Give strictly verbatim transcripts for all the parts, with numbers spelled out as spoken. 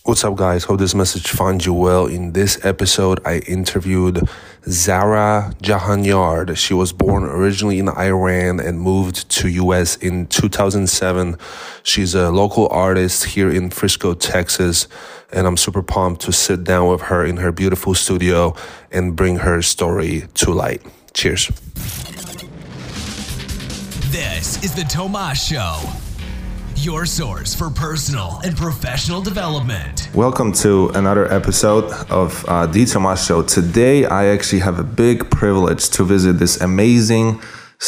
What's up, guys? Hope this message finds you well. In this episode, I interviewed Zara Jahanyard. She was born originally in Iran and moved to U S in two thousand seven. She's a local artist here in Frisco, Texas, and I'm super pumped to sit down with her in her beautiful studio and bring her story to light. Cheers. This is the Tomas Show, your source for personal and professional development. Welcome to another episode of uh, The Tomas Show. Today, I actually have a big privilege to visit this amazing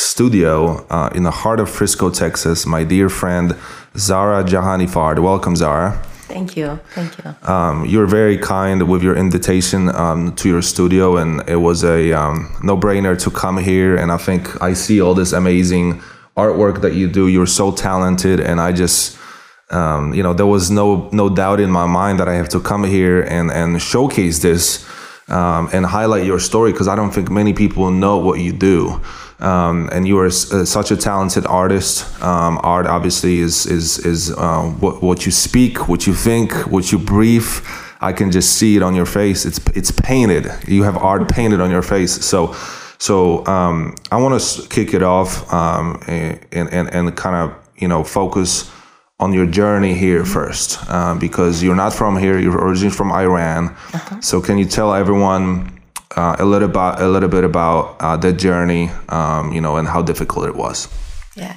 studio uh, in the heart of Frisco, Texas. My dear friend, Zara Jahanyard. Welcome, Zara. Thank you. Thank you. Um, you're very kind with your invitation um, to your studio, and it was a um, no-brainer to come here. And I think I see all this amazing artwork that you do. You're so talented, and I just, um, you know, there was no no doubt in my mind that I have to come here and and showcase this um, and highlight your story, because I don't think many people know what you do. Um, and you are uh, such a talented artist. Um, art obviously is is is uh, what what you speak, what you think, what you breathe. I can just see it on your face. It's it's painted. You have art painted on your face. So. So um, I want to kick it off um, and, and, and kind of, you know, focus on your journey here first, uh, because you're not from here. You're originally from Iran. Uh-huh. So can you tell everyone uh, a little about a little bit about uh, that journey, um, you know, and how difficult it was? Yeah.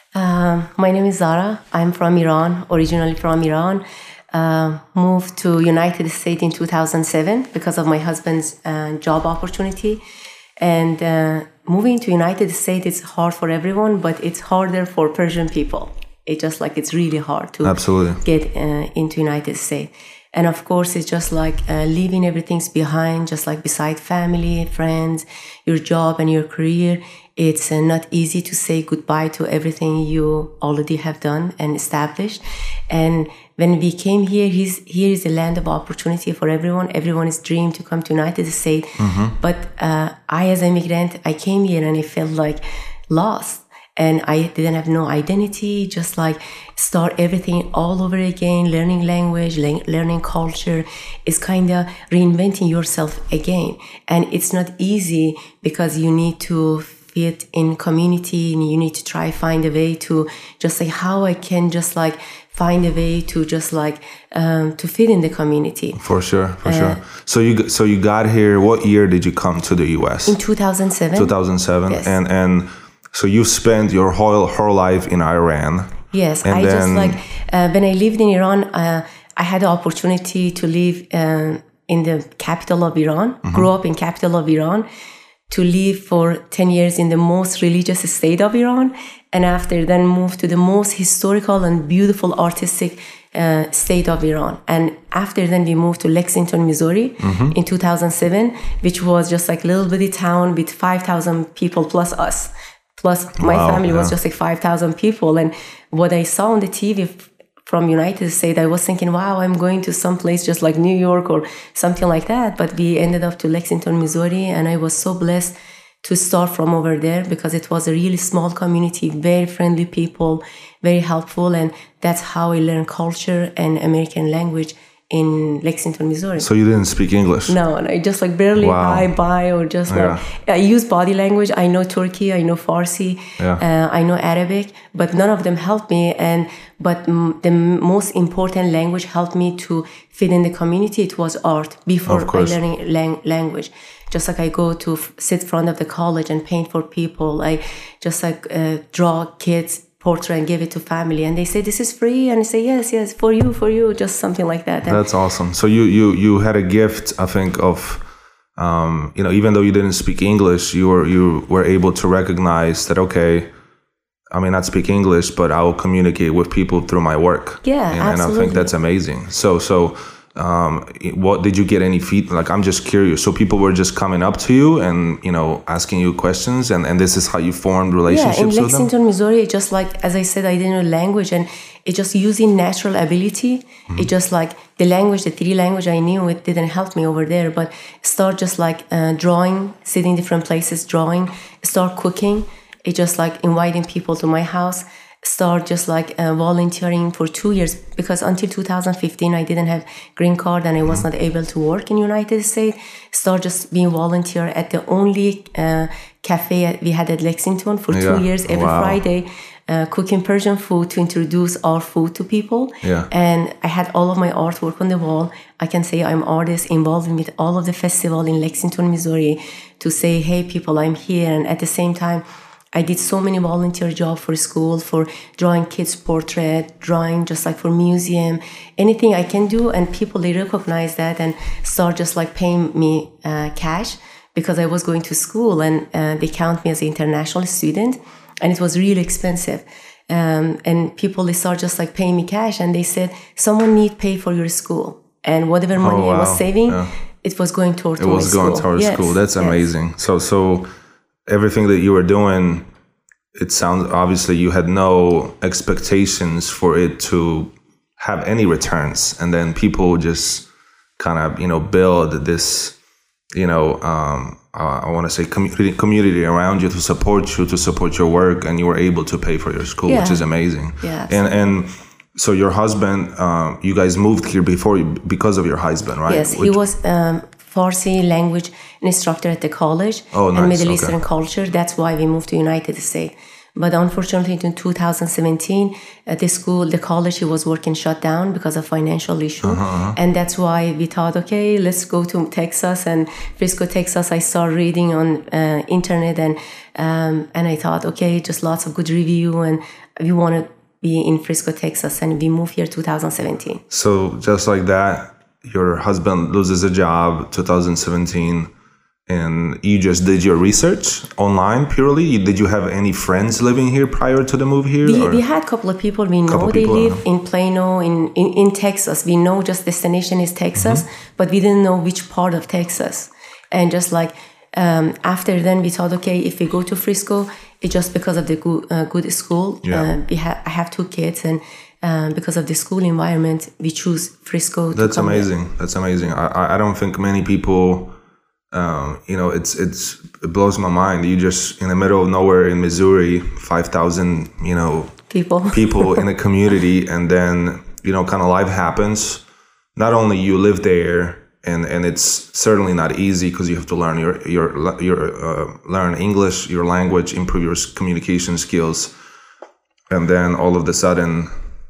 Um, my name is Zara. I'm from Iran, originally from Iran. Uh, moved to United States in two thousand seven because of my husband's uh, job opportunity. And uh, moving to United States, it's hard for everyone, but it's harder for Persian people. It's just like it's really hard to Absolutely. get uh, into United States. And of course, it's just like uh, leaving everything's behind, just like beside family, friends, your job and your career. It's uh, not easy to say goodbye to everything you already have done and established. And when we came here, he's, here is a land of opportunity for everyone. Everyone's dream to come to United States. Mm-hmm. But uh, I, as an immigrant, I came here and I felt like lost. And I didn't have no identity, just like start everything all over again, learning language, le- learning culture. It's kind of reinventing yourself again. And it's not easy because you need to fit in community and you need to try find a way to just say how I can just like find a way to just like um, to fit in the community. For sure, for uh, sure. So you so you got here. What year did you come to the U S? In two thousand seven. two thousand seven. Yes. And and so you spent your whole whole life in Iran. Yes, and I then, just like uh, when I lived in Iran, uh, I had the opportunity to live uh, in the capital of Iran. Mm-hmm. Grew up in capital of Iran. To live for ten years in the most religious state of Iran, and after then move to the most historical and beautiful artistic uh, state of Iran. And after then we moved to Lexington, Missouri mm-hmm. in two thousand seven, which was just like a little bitty town with five thousand people plus us. Plus my wow, family yeah. was just like five thousand people. And what I saw on the T V from United States, I was thinking, wow, I'm going to some place just like New York or something like that. But we ended up to Lexington, Missouri, and I was so blessed to start from over there because it was a really small community, very friendly people, very helpful. And that's how I learned culture and American language in Lexington, Missouri. So you didn't speak English? No, and I just like barely wow. hi, bye, or just yeah. like, I use body language. I know Turkey, I know Farsi, yeah. uh, I know Arabic, but none of them helped me. And but m- the most important language helped me to fit in the community. It was art before I learning lang- language. Just like I go to f- sit in front of the college and paint for people. I just like uh, draw kids portrait and give it to family, and they say this is free, and I say yes, yes, for you, for you, just something like that. And that's awesome. So you you you had a gift, I think, of um, you know, even though you didn't speak English, you were you were able to recognize that okay, I may not speak English, but I will communicate with people through my work. Yeah, and, absolutely. And I think that's amazing. So so. Um, what did you get any feedback? Like, I'm just curious. So people were just coming up to you and, you know, asking you questions, and, and this is how you formed relationships with them? Yeah, in Lexington, Missouri, just like, as I said, I didn't know language, and it just using natural ability. Mm-hmm. It just like the language, the three language I knew, it didn't help me over there, but start just like uh, drawing, sitting different places, drawing, start cooking. It just like inviting people to my house. start just like uh, volunteering for two years because until two thousand fifteen I didn't have green card and I was not able to work in United States. Start just being volunteer at the only uh, cafe we had at Lexington for Yeah. two years every Wow. Friday, uh, cooking Persian food to introduce our food to people. Yeah. And I had all of my artwork on the wall. I can say I'm artist involved with all of the festival in Lexington, Missouri, to say, hey people, I'm here. And at the same time, I did so many volunteer jobs for school, for drawing kids' portrait, drawing just like for museum, anything I can do. And people, they recognize that and start just like paying me uh, cash because I was going to school and uh, they count me as an international student. And it was really expensive. Um, and people, they start just like paying me cash and they said, someone need pay for your school. And whatever money Oh, wow. I was saving, Yeah. it was going toward It my was going school. towards Yes, school. That's yes. amazing. So, so everything that you were doing, it sounds obviously you had no expectations for it to have any returns, and then people just kind of you know build this, you know, um, uh, I want to say community community around you to support you, to support your work, and you were able to pay for your school, Yeah. which is amazing. Yes. And and so your husband, um, you guys moved here before you, because of your husband, right? Yes, he Which- was um, Farsi language instructor at the college Oh, nice. and Middle Okay. Eastern culture. That's why we moved to United States. But unfortunately, in two thousand seventeen, at the school, the college he was working shut down because of financial issue. Uh-huh. And that's why we thought, okay, let's go to Texas. And Frisco, Texas, I started reading on uh, internet and um, and I thought, okay, just lots of good review and we want to be in Frisco, Texas. And we moved here two thousand seventeen. So just like that, your husband loses a job two thousand seventeen, and you just did your research online purely? Did you have any friends living here prior to the move here? We, or- we had a couple of people we know. Couple They people, live uh-huh. in Plano, in, in, in Texas. We know just destination is Texas, Mm-hmm. but we didn't know which part of Texas. And just like um, after then, we thought, okay, if we go to Frisco, it's just because of the good, uh, good school. Yeah. Uh, we ha- I have two kids, and um, because of the school environment, we choose Frisco. To That's come here. amazing. That's amazing. I, I- I don't think many people, um, you know, it's it's it blows my mind. You just in the middle of nowhere in Missouri, five thousand, you know, People. people in a community, and then you know, kind of life happens. Not only you live there, and and it's certainly not easy because you have to learn your your your uh, learn English, your language, improve your s- communication skills, and then all of a sudden,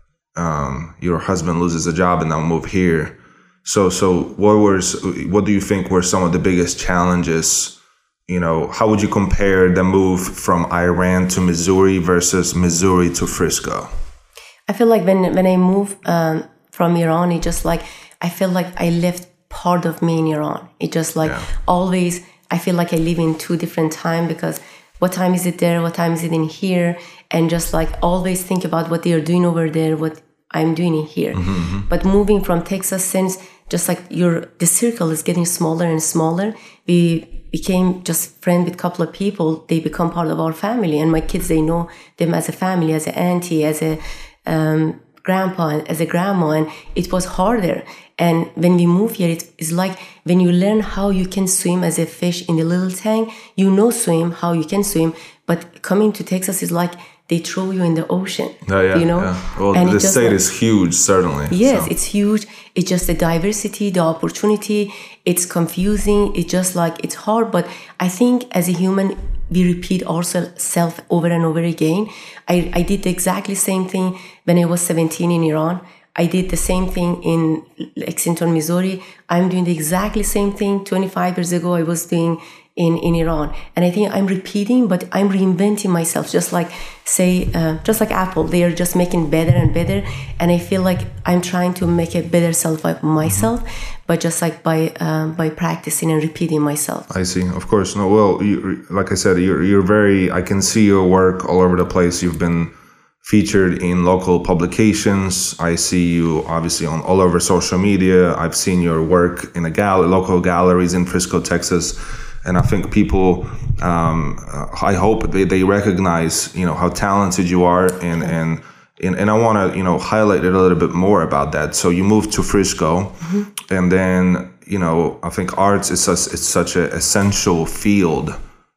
um, your husband loses a job and now move here. So so what was what do you think were some of the biggest challenges? You know, how would you compare the move from Iran to Missouri versus Missouri to Frisco? I feel like when when I moved um, from Iran, it just like I feel like I left part of me in Iran. It just like Yeah. always I feel like I live in two different time because what time is it there? What time is it in here? And just like always think about what they are doing over there, what I'm doing in here. But moving from Texas, since just like your the circle is getting smaller and smaller, we became just friends with a couple of people. They become part of our family, and my kids, they know them as a family, as an auntie, as a um, grandpa, as a grandma, and it was harder. And when we move here, it is like when you learn how you can swim as a fish in the little tank, you know swim, how you can swim, but coming to Texas is like they throw you in the ocean, Oh, yeah, you know? yeah. Well, And the it just state like- is huge, certainly. Yes, so. it's huge. It's just the diversity, the opportunity. It's confusing. It's just like, it's hard. But I think as a human, we repeat ourselves over and over again. I, I did the exactly same thing when I was seventeen in Iran. I did the same thing in Lexington, Missouri. I'm doing the exactly same thing twenty-five years ago I was doing in, in Iran. And I think I'm repeating, but I'm reinventing myself. Just like, say, uh, just like Apple, they are just making better and better. And I feel like I'm trying to make a better self of myself, but just like by um, by practicing and repeating myself. I see. Of course. No, well, you, like I said, you're, you're very, I can see your work all over the place. You've been featured in local publications. I see you obviously on all over social media. I've seen your work in the gal- local galleries in Frisco, Texas. And I think people, um, uh, I hope they, they recognize, you know, how talented you are. And, and, and, and I want to, you know, highlight it a little bit more about that. So you moved to Frisco, mm-hmm. and then, you know, I think arts is such, it's such an essential field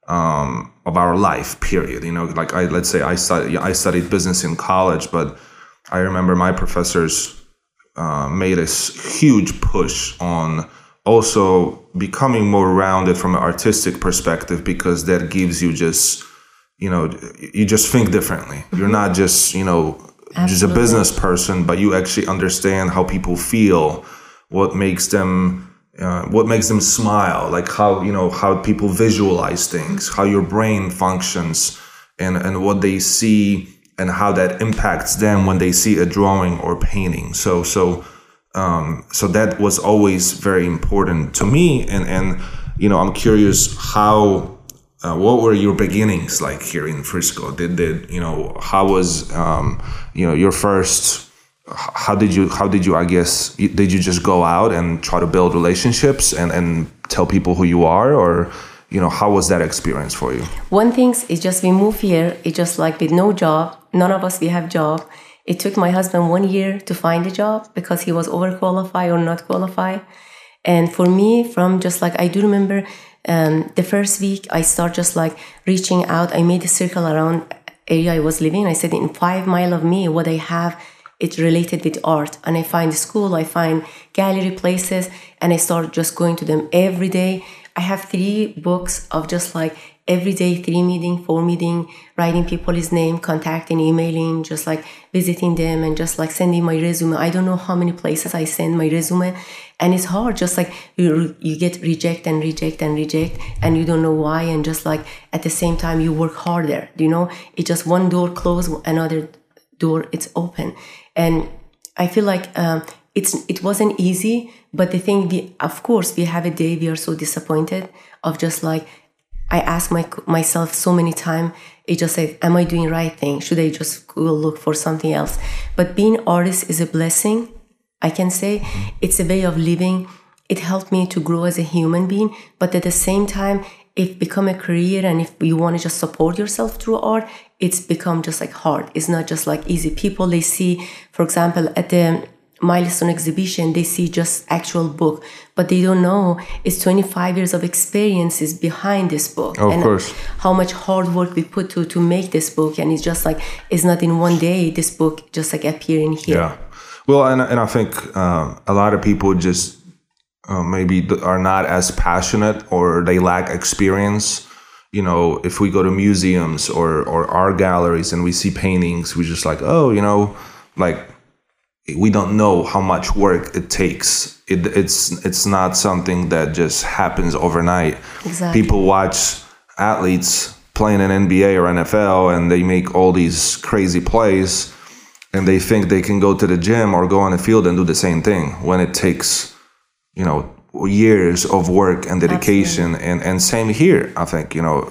um, of our life, period. You know, like I, let's say I studied, I studied business in college, but I remember my professors uh, made a huge push on also becoming more rounded from an artistic perspective, because that gives you just, you know, you just think differently. Mm-hmm. You're not just, you know, Absolutely. just a business person, but you actually understand how people feel, what makes them Uh, what makes them smile, like how, you know, how people visualize things, how your brain functions, and, and what they see, and how that impacts them when they see a drawing or painting. So, so, um, so that was always very important to me. And, and, you know, I'm curious how, uh, what were your beginnings like here in Frisco? Did, did, you know, how was, um, you know, your first, How did you, how did you, I guess, did you just go out and try to build relationships and, and tell people who you are? Or, you know, how was that experience for you? One thing is just we moved here. It's just like with no job. None of us, we have job. It took my husband one year to find a job because he was overqualified or not qualified. And for me, from just like, I do remember um, the first week I start just like reaching out. I made a circle around area I was living. I said, in five mile of me, what I have, it's related with art. And I find school, I find gallery places, and I start just going to them every day. I have three books of just like every day, three meeting, four meeting, writing people's name, contacting, emailing, just like visiting them, and just like sending my resume. I don't know how many places I send my resume, and it's hard. Just like you, you get reject and reject and reject, and you don't know why. And just like at the same time, you work harder. You know, it's just one door closed, another door it's open. And I feel like um, it's it wasn't easy, but the thing, we, of course, we have a day we are so disappointed of just like, I ask my myself so many times, it just like, am I doing the right thing? Should I just go look for something else? But being artist is a blessing, I can say. It's a way of living. It helped me to grow as a human being, but at the same time, it become a career, and if you want to just support yourself through art, it's become just like hard. It's not just like easy. People, they see, for example, at the Milestone exhibition, they see just actual book, but they don't know it's twenty-five years of experiences behind this book. Of and course. How much hard work we put to to make this book. And it's just like, it's not in one day, this book just like appearing here. Yeah. Well, and, and I think uh, a lot of people just uh, maybe are not as passionate, or they lack experience. You know, if we go to museums or, or art galleries and we see paintings, we just like, oh, you know, like we don't know how much work it takes. It, it's it's not something that just happens overnight. Exactly. People watch athletes playing in N B A or N F L, and they make all these crazy plays, and they think they can go to the gym or go on the field and do the same thing, when it takes, you know, years of work and dedication. and and same here. I think, you know,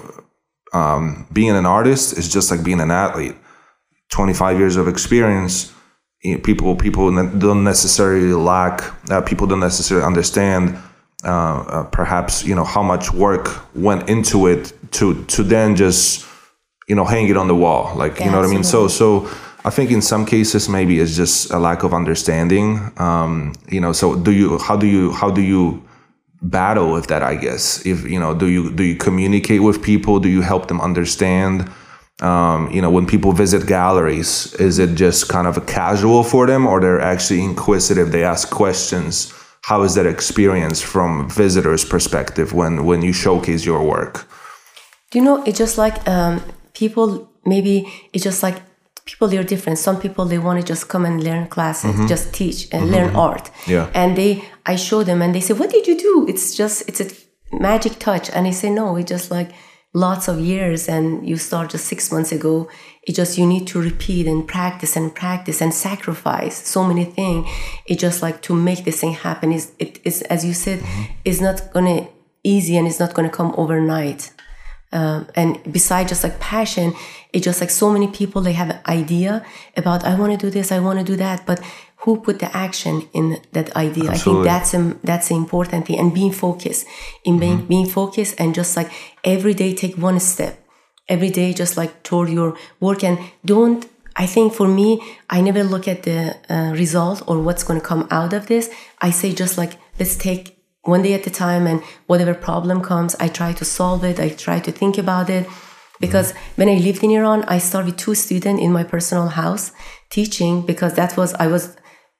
um being an artist is just like being an athlete. twenty-five years of experience. You know, people people don't necessarily lack uh, people don't necessarily understand uh, uh perhaps, you know, how much work went into it to to then just, you know, hang it on the wall, like, you know what I mean. So so I think in some cases maybe it's just a lack of understanding. Um, you know, so do you, how do you, how do you battle with that, I guess? If, you know, do you, do you communicate with people? Do you help them understand? Um, you know, when people visit galleries, is it just kind of a casual for them, or they're actually inquisitive? They ask questions. How is that experience from visitors' perspective when, when you showcase your work? Do you know, it's just like um, people, maybe it's just like, people, they're different. Some people, they want to just come and learn classes, mm-hmm. just teach and mm-hmm. learn art. Yeah. And they, I show them and they say, what did you do? It's just, it's a magic touch. And I say, no, it's just like lots of years. And you start just six months ago. It just, you need to repeat and practice and practice and sacrifice so many things. It's just like to make this thing happen is, it is, as you said, mm-hmm. it's not going to easy, and it's not going to come overnight. Um, and besides just like passion, it's just like so many people, they have an idea about, I want to do this, I want to do that, but who put the action in that idea? Absolutely. I think that's a, that's the important thing. And being focused, in being, mm-hmm. being focused, and just like every day take one step, every day just like toward your work. And don't, I think for me, I never look at the uh, result or what's going to come out of this. I say just like, let's take one day at a time, and whatever problem comes, I try to solve it. I try to think about it. Because when I lived in Iran, I started with two students in my personal house teaching, because that was, I was,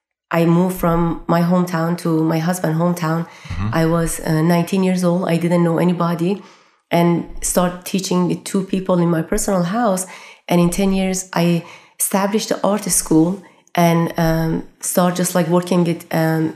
I moved from my hometown to my husband's hometown. Mm-hmm. I was uh, nineteen years old. I didn't know anybody, and started teaching with two people in my personal house. And in ten years, I established the art school and um, started just like working with um,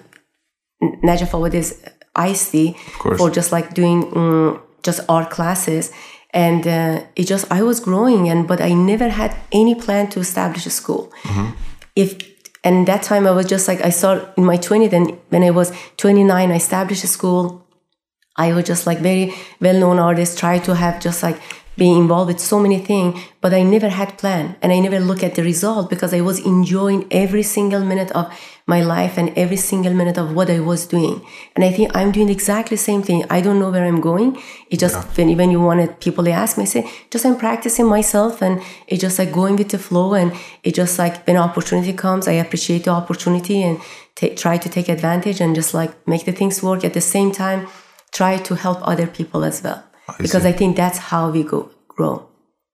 Najaf Awadi's I S D for just like doing um, just art classes. And uh, it just, I was growing, and but I never had any plan to establish a school. Mm-hmm. If and that time I was just like, I started in my twenties, and when I was twenty-nine, I established a school. I was just like very well-known artist, try to have just like being involved with so many things, but I never had plan, and I never look at the result, because I was enjoying every single minute of my life and every single minute of what I was doing. And I think I'm doing exactly the same thing. I don't know where I'm going. It just, yeah. when, when you wanted, people, they ask me, I say, just I'm practicing myself, and it's just like going with the flow. And it just like when opportunity comes, I appreciate the opportunity and t- try to take advantage and just like make the things work. At the same time, try to help other people as well. I because see. I think that's how we go grow.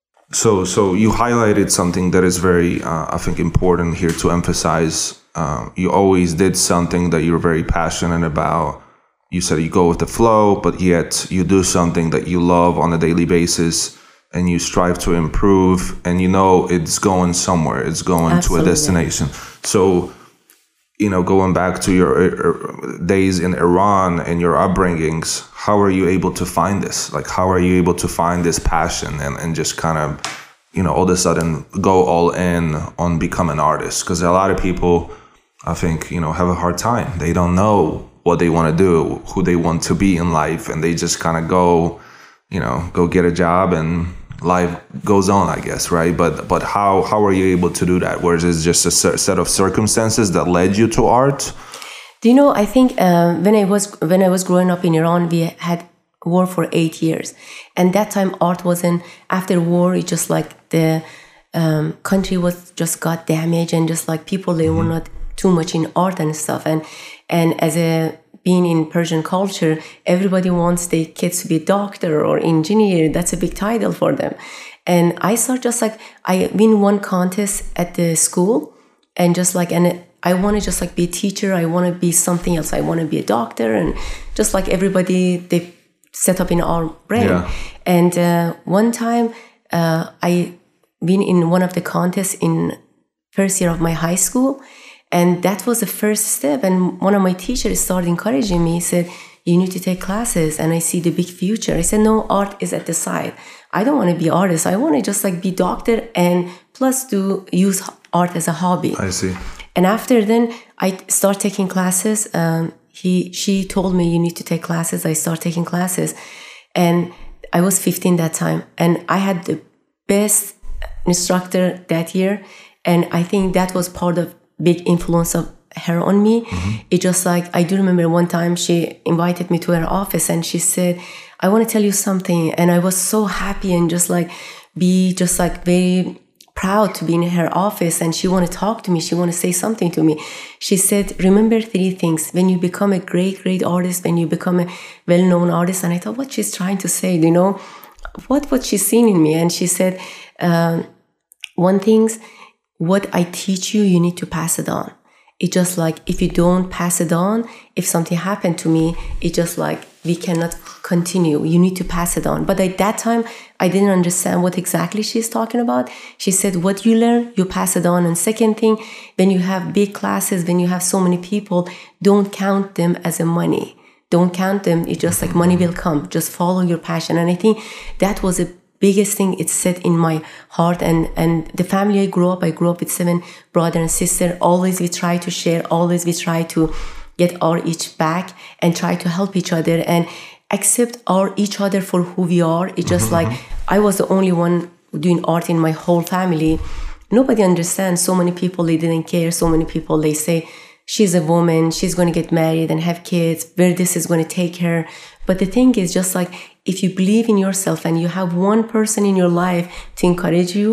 So, so you highlighted something that is very, uh, I think, important here to emphasize. Um, you always did something that you're very passionate about. You said you go with the flow, but yet you do something that you love on a daily basis, and you strive to improve, and you know it's going somewhere. It's going Absolutely. to a destination. So, you know, going back to your uh, days in Iran and your upbringings, how are you able to find this? Like, how are you able to find this passion and, and just kind of, you know, all of a sudden go all in on become an artist? Because a lot of people, I think, you know, have a hard time. They don't know what they want to do, who they want to be in life, and they just kind of go, you know, go get a job and life goes on, I guess, right? But but how how are you able to do that? Whereas it's just a set of circumstances that led you to art? Do you know, I think uh, when I was when I was growing up in Iran, we had war for eight years. And that time art wasn't, after war, it just like the um, country was just got damaged, and just like people, they mm-hmm. were not too much in art and stuff. And and as a being in Persian culture, everybody wants their kids to be a doctor or engineer. That's a big title for them. And I saw just like, I win one contest at the school, and just like, and I want to just like be a teacher. I want to be something else. I want to be a doctor. And just like everybody, they set up in our brain. Yeah. And uh, one time uh, I win in one of the contests in first year of my high school. And that was the first step. And one of my teachers started encouraging me. He said, you need to take classes, and I see the big future. I said, no, art is at the side. I don't want to be artist. I want to just like be doctor and plus do use art as a hobby. I see. And after then, I start taking classes. Um, he, she told me, you need to take classes. I start taking classes. And I was fifteen that time. And I had the best instructor that year. And I think that was part of big influence of her on me. Mm-hmm. It just like, I do remember one time she invited me to her office, and she said, I want to tell you something. And I was so happy and just like be just like very proud to be in her office. And she want to talk to me. She want to say something to me. She said, remember three things. When you become a great, great artist, when you become a well-known artist. And I thought, what she's trying to say, you know, what, what she's seen in me. And she said, um, one thing's, what I teach you, you need to pass it on. It's just like, if you don't pass it on, if something happened to me, it's just like, we cannot continue. You need to pass it on. But at that time, I didn't understand what exactly she's talking about. She said, what you learn, you pass it on. And second thing, when you have big classes, when you have so many people, don't count them as a money. Don't count them. It's just like money will come. Just follow your passion. And I think that was a biggest thing it's set in my heart. And and the family I grew up, I grew up with seven brothers and sisters. Always we try to share, always we try to get our each back and try to help each other and accept our each other for who we are. It's just mm-hmm. like, I was the only one doing art in my whole family. Nobody understands. So many people, they didn't care. So many people, they say, she's a woman, she's going to get married and have kids, where this is going to take her. But the thing is just like, if you believe in yourself and you have one person in your life to encourage you,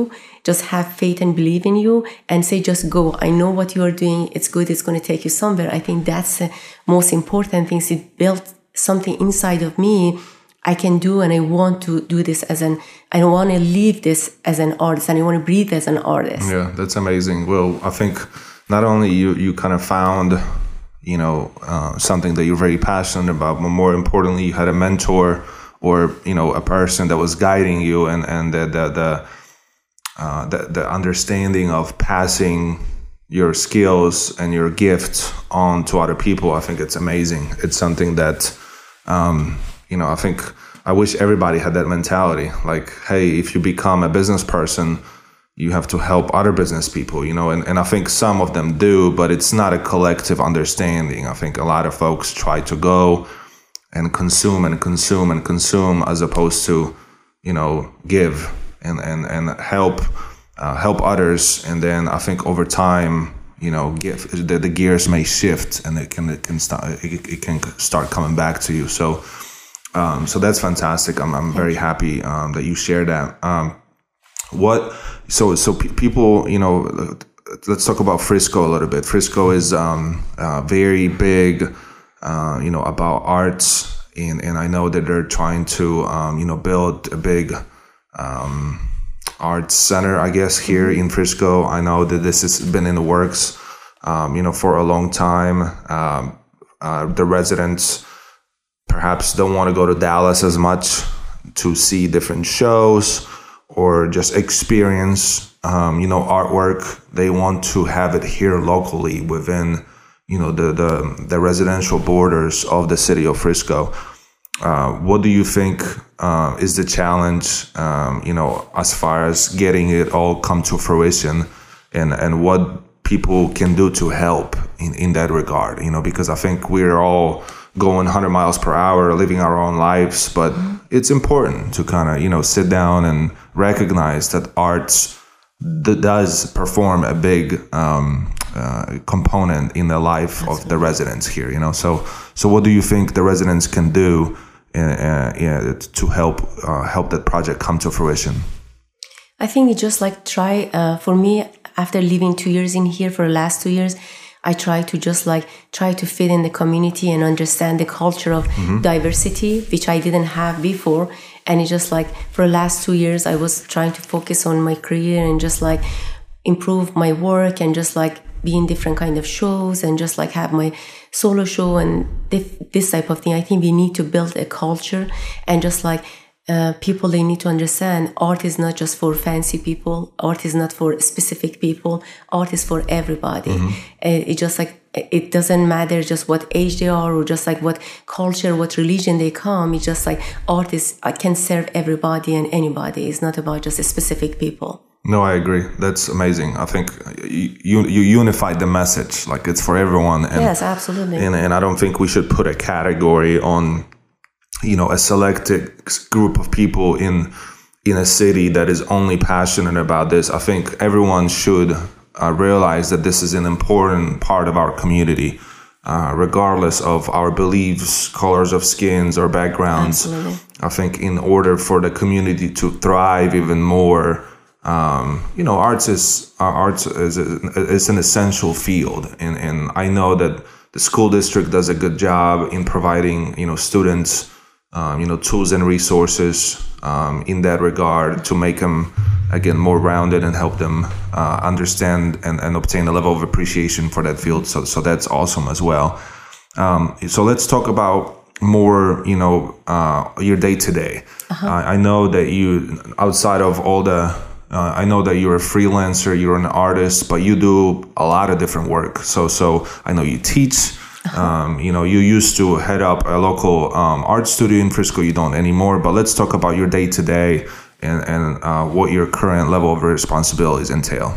just have faith and believe in you and say, just go. I know what you are doing. It's good. It's going to take you somewhere. I think that's the most important thing. It built something inside of me I can do, and I want to do this as an, I want to live this as an artist, and I want to breathe as an artist. Yeah, that's amazing. Well, I think not only you, you kind of found, you know, uh, something that you're very passionate about, but more importantly, you had a mentor or, you know, a person that was guiding you, and, and the, the, the, uh, the, the understanding of passing your skills and your gift on to other people. I think it's amazing. It's something that, um, you know, I think I wish everybody had that mentality. Like, hey, if you become a business person, you have to help other business people, you know, and, and I think some of them do, but it's not a collective understanding. I think a lot of folks try to go and consume and consume and consume as opposed to, you know, give and, and, and help, uh, help others. And then I think over time, you know, give, the, the gears may shift and it can, it can start, it, it can start coming back to you. So, Um, so that's fantastic. I'm, I'm very happy um, that you share that. Um, what? So, so pe- people, you know, let's talk about Frisco a little bit. Frisco is um, uh, very big, uh, you know, about arts, and and I know that they're trying to, um, you know, build a big um, arts center, I guess, here in Frisco. I know that this has been in the works, um, you know, for a long time. Um, uh, the residents perhaps don't want to go to Dallas as much to see different shows or just experience, um, you know, artwork. They want to have it here locally within, you know, the, the, the residential borders of the city of Frisco. Uh, what do you think uh, is the challenge, um, you know, as far as getting it all come to fruition, and, and what people can do to help in, in that regard, you know, because I think we're all going one hundred miles per hour, living our own lives, but mm-hmm. it's important to kind of, you know, sit down and recognize that arts th- does perform a big um, uh, component in the life Absolutely. Of the residents here, you know. So, so what do you think the residents can do uh, uh, yeah, to help uh, help that project come to fruition? I think we just like try, uh, for me, after living two years in here for the last two years, I try to just like try to fit in the community and understand the culture of mm-hmm. diversity, which I didn't have before. And it's just like for the last two years, I was trying to focus on my career and just like improve my work and just like be in different kind of shows and just like have my solo show and this type of thing. I think we need to build a culture and just like Uh, people, they need to understand art is not just for fancy people. Art is not for specific people. Art is for everybody. Mm-hmm. Uh, it just like, it doesn't matter just what age they are or just like what culture, what religion they come. It's just like art is, I can serve everybody and anybody. It's not about just a specific people. No, I agree. That's amazing. I think you you unified the message. Like it's for everyone. And, yes, absolutely. And, and I don't think we should put a category on, you know, a selected group of people in in a city that is only passionate about this. I think everyone should uh, realize that this is an important part of our community, uh, regardless of our beliefs, colors of skins, or backgrounds. Absolutely. I think in order for the community to thrive even more, um, you know, arts is uh, arts is, a, is an essential field, and and I know that the school district does a good job in providing, you know, students. Um, you know, tools and resources um, in that regard to make them, again, more rounded and help them uh, understand and, and obtain a level of appreciation for that field. So, so that's awesome as well. Um, so let's talk about more, you know, uh, your day to day. I I know that you, outside of all the, uh, I know that you're a freelancer, you're an artist, but you do a lot of different work. So, so I know you teach. Um, you know, you used to head up a local um, art studio in Frisco. You don't anymore. But let's talk about your day to day and and uh, what your current level of responsibilities entail.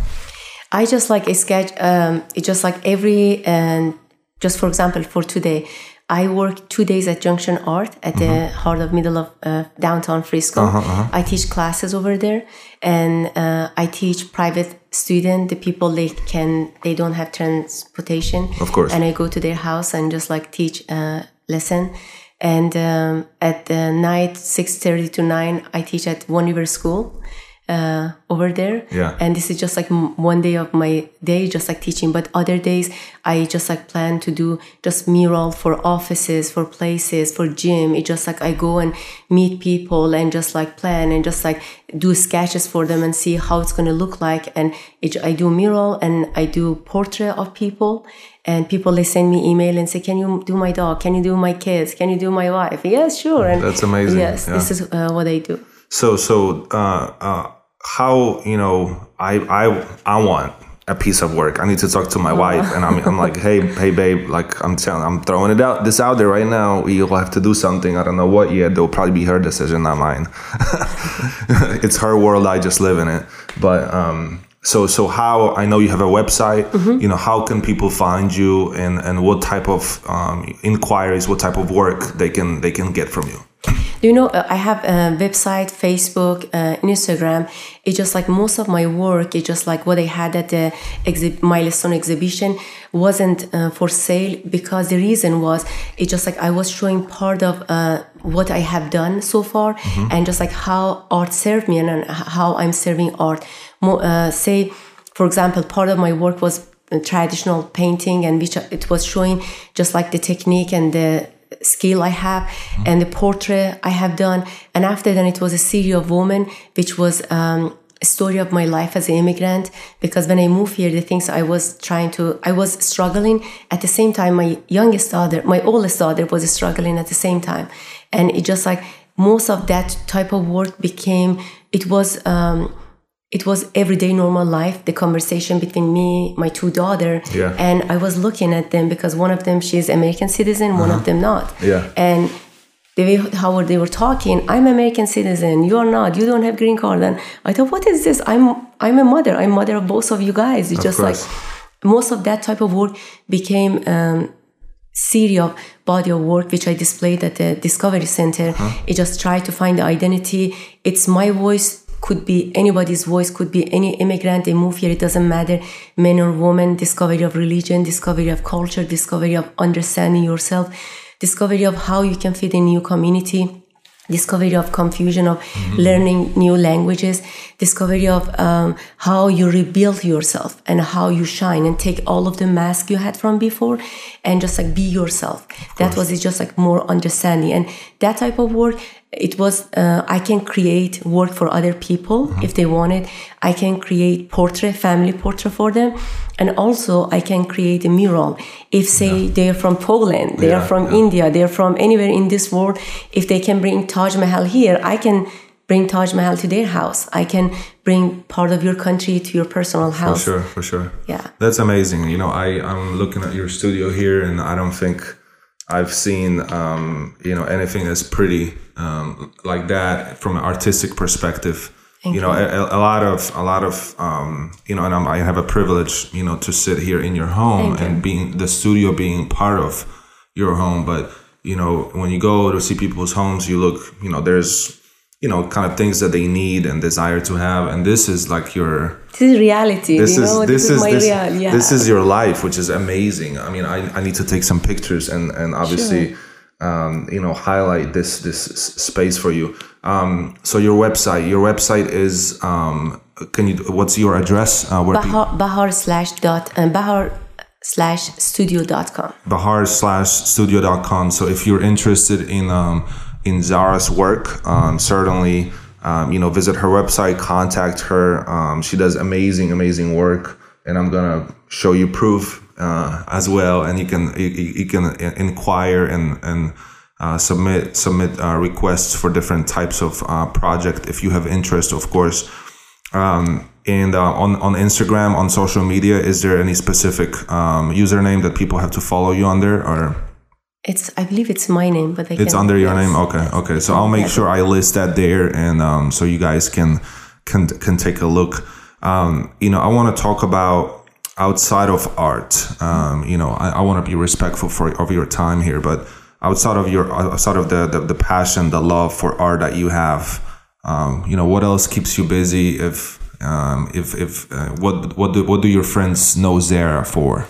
I just like a sketch. Um, it's just like every and just for example, for today, I work two days at Junction Art at mm-hmm. the heart of middle of uh, downtown Frisco. Uh-huh, uh-huh. I teach classes over there, and uh, I teach private student, the people they can they don't have transportation. Of course. And I go to their house and just like teach a lesson. And um, at the night, six thirty to nine, I teach at One River School. uh, over there. Yeah. And this is just like m- one day of my day, just like teaching. But other days, I just like plan to do just mural for offices, for places, for gym. It's just like I go and meet people and just like plan and just like do sketches for them and see how it's going to look like. And it, I do mural and I do portrait of people. And people, they send me email and say, can you do my dog? Can you do my kids? Can you do my wife? Yes, sure. And that's amazing. Yes, yeah. This is uh, what I do. So, so uh, uh, how, you know, I, I, I want a piece of work. I need to talk to my wife, and I'm, I'm like, hey, hey, babe, like I'm telling, I'm throwing it out, this out there right now. You'll have to do something. I don't know what yet. It'll probably be her decision, not mine. It's her world. I just live in it. But um, so, so how? I know you have a website. Mm-hmm. You know, how can people find you, and and what type of um, inquiries, what type of work they can they can get from you? You know, I have a website, Facebook, uh, Instagram. It's just like most of my work, it's just like what I had at the exhi- Milestone exhibition wasn't uh, for sale, because the reason was it's just like I was showing part of uh, what I have done so far, mm-hmm. and just like how art served me and how I'm serving art. Mo- uh, say, for example, part of my work was traditional painting, and which it was showing just like the technique and the skill I have, mm-hmm. and the portrait I have done. And after that, it was a series of women, which was um, a story of my life as an immigrant. Because when I moved here, the things I was trying to, I was struggling. At the same time, my youngest daughter, my oldest daughter was struggling at the same time. And it just like most of that type of work became, it was, um, it was everyday normal life, the conversation between me, my two daughters, yeah. and I was looking at them because one of them, she's American citizen, uh-huh. one of them not. Yeah. And the way how they were talking, I'm American citizen, you are not, you don't have green card. And I thought, what is this? I'm I'm a mother, I'm mother of both of you guys. It's of just course. like most of that type of work became um, series of body of work, which I displayed at the Discovery Center. Uh-huh. I just tried to find the identity. It's my voice. Could be anybody's voice, could be any immigrant, they move here, it doesn't matter, men or women, discovery of religion, discovery of culture, discovery of understanding yourself, discovery of how you can fit in new community, discovery of confusion of mm-hmm. learning new languages, discovery of um, how you rebuild yourself and how you shine and take all of the mask you had from before and just like be yourself. That was it, just like more understanding. And that type of work, it was, uh, I can create work for other people mm-hmm. if they want it. I can create portrait, family portrait for them. And also I can create a mural. If say yeah. they're from Poland, they yeah, are from yeah. India, they're from anywhere in this world, if they can bring Taj Mahal here, I can bring Taj Mahal to their house. I can bring part of your country to your personal house. For sure, for sure. Yeah. That's amazing. You know, I, I'm looking at your studio here and I don't think I've seen, um, you know, anything that's pretty um, like that from an artistic perspective. Thank you know, you. A, a lot of, a lot of, um, you know, and I'm, I have a privilege, you know, to sit here in your home Thank and you. being the studio being part of your home. But, you know, when you go to see people's homes, you look, you know, there's, you know, kind of things that they need and desire to have. And this is like your... This is reality. This you is, know? this, this is, is my this, real, yeah. this is your life, which is amazing. I mean, I, I need to take some pictures and, and obviously, sure. um, you know, highlight this, this space for you. Um, so your website, your website is, um, can you, what's your address? Uh, where Bahar, Bahar slash dot, uh, Bahar slash studio dot com. Bahar slash studio dot com. So if you're interested in, um, in Zara's work, um, certainly, um, you know, visit her website, contact her. Um, she does amazing, amazing work, and I'm gonna show you proof uh, as well. And you can you, you can inquire and and uh, submit submit uh, requests for different types of uh, project if you have interest, of course. Um, and uh, on on Instagram, on social media, is there any specific um, username that people have to follow you under, or? It's, I believe it's my name, but I It's under your yes. name? Okay, okay. So I'll make sure I list that there, and um, so you guys can can can take a look. Um, you know, I want to talk about outside of art. Um, you know, I, I want to be respectful for of your time here, but outside of your outside of the the, the passion, the love for art that you have, um, you know, what else keeps you busy? If um, if if uh, what what do what do your friends know Zara for?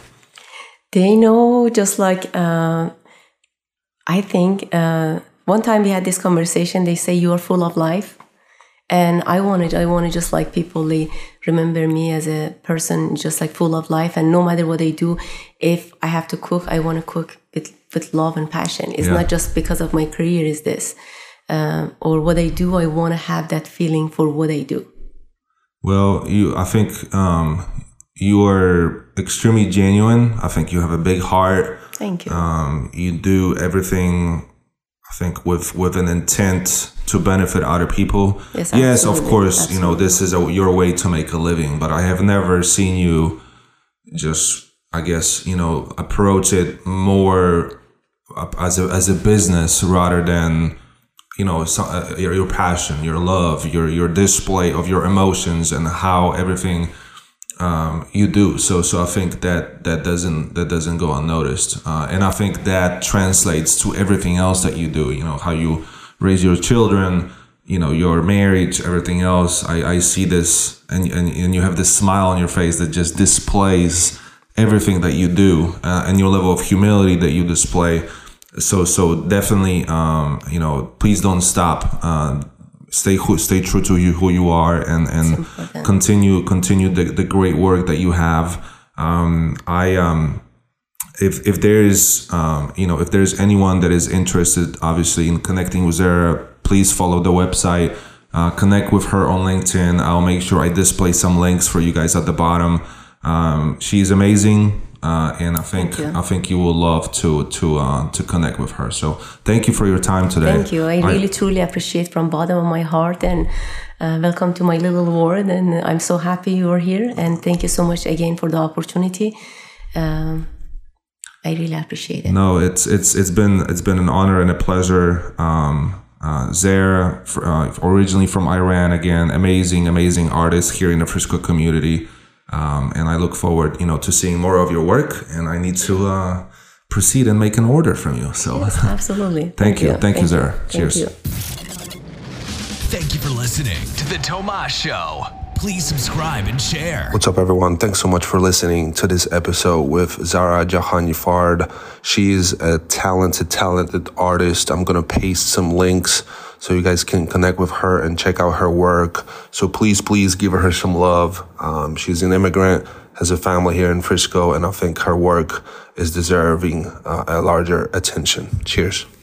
They know just like. Uh, I think uh, one time we had this conversation, they say you are full of life. And I wanted, I wanted just like people they remember me as a person just like full of life. And no matter what I do, if I have to cook, I want to cook with, with love and passion. It's yeah. not just because of my career is this. Um, or what I do, I want to have that feeling for what I do. Well, you, I think um, you are extremely genuine. I think you have a big heart. Thank you. Um, you do everything, I think, with, with an intent to benefit other people. Yes, yes, of course, absolutely. You know, this is a, your way to make a living, but I have never seen you just, I guess, you know, approach it more as a, as a business rather than, you know, so, uh, your, your passion, your love, your, your display of your emotions and how everything um, you do. So, so I think that that doesn't, that doesn't go unnoticed. Uh, and I think that translates to everything else that you do, you know, how you raise your children, you know, your marriage, everything else. I, I see this and, and, and you have this smile on your face that just displays everything that you do uh, and your level of humility that you display. So, so definitely, um, you know, please don't stop. Uh, stay, stay true to you, who you are, and, and continue, continue the, the great work that you have. Um, I, um, if, if there is, um, you know, if there's anyone that is interested, obviously, in connecting with Zara, please follow the website, uh, connect with her on LinkedIn. I'll make sure I display some links for you guys at the bottom. Um, she's amazing. Uh, and I think I think you will love to to uh, to connect with her. So thank you for your time today. Thank you. I really I, truly appreciate from bottom of my heart, and uh, welcome to my little world. And I'm so happy you are here. And thank you so much again for the opportunity. Um, I really appreciate it. No, it's it's it's been it's been an honor and a pleasure. Um, uh, Zara, uh, originally from Iran, again, amazing amazing artist here in the Frisco community. Um, and I look forward, you know, to seeing more of your work, and I need to uh, proceed and make an order from you. So, yes, absolutely. Thank, Thank you. you. Thank, Thank you, Zara. You. Cheers. Thank you. Thank you for listening to The Tomas Show. Please subscribe and share. What's up, everyone? Thanks so much for listening to this episode with Zara Jahanifard. She's a talented, talented artist. I'm going to paste some links so you guys can connect with her and check out her work. So please, please give her some love. Um, she's an immigrant, has a family here in Frisco, and I think her work is deserving uh, a larger attention. Cheers.